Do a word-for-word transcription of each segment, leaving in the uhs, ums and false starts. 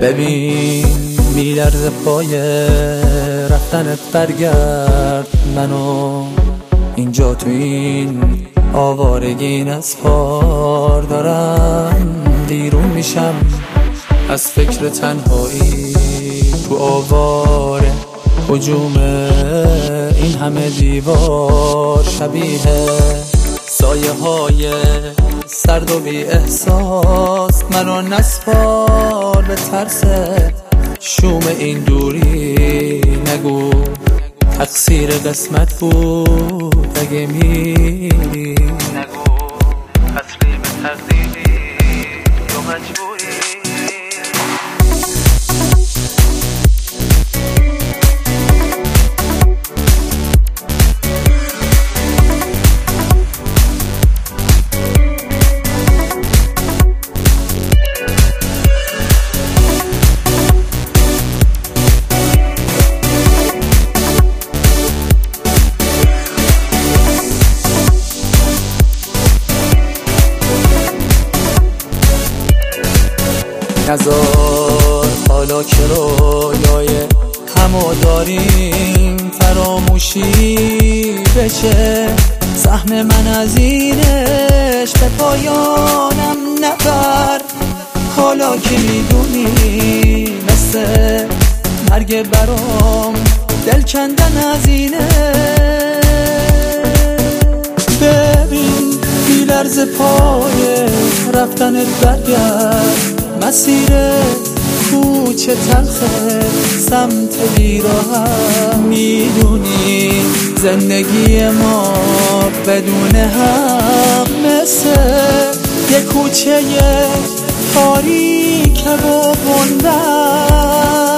ببین میلرز پای رفتنت، برگرد منو اینجا تو این آوارگی نسپار. دارم بیرون میشم از فکر تنهایی تو آواره، هجوم این همه دیوار شبیه سایه های سرد و بی احساس. منو نسپار به ترس شوم این دوری، نگو تقصیر قسمت بود اگه میری، نگو تسلیم تقدیری یا مجبوری. نذار حالا که رویای همو داریم فراموشی بشه، سهم من از اینش به پایانم نبر. حالا که میدونی مثل مرگ برام دل کندن از اینه. ببین میلرز پای رفتنت، برگرد مسیرت کوچه تلخه سمت بیراهم. میدونی زندگی ما بدون هم مثل یه کوچه تاریک و بنبست.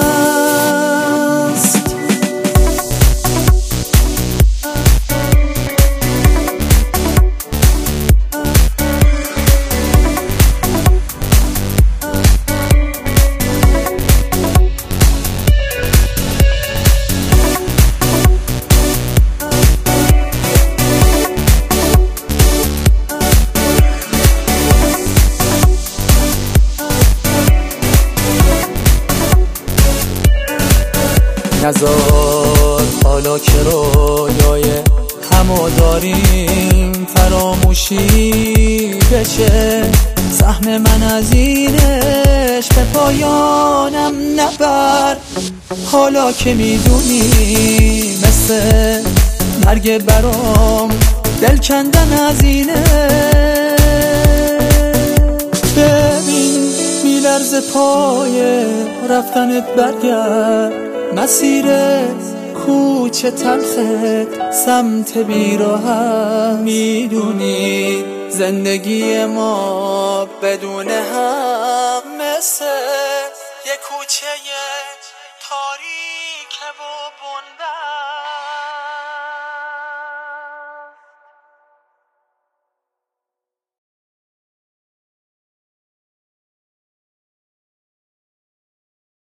نذار حالا که رویای همو داریم فراموشی بشه، سهم من از اینش به پایانم نبر. حالا که میدونی مثل مرگ برام دل کندن از اینه. ببین میلرز پای رفتنت، برگرد مسیرت کوچه تلخه سمت بیراهم. میدونی زندگی ما بدون هم مثل یه کوچه تاریک و بنبست.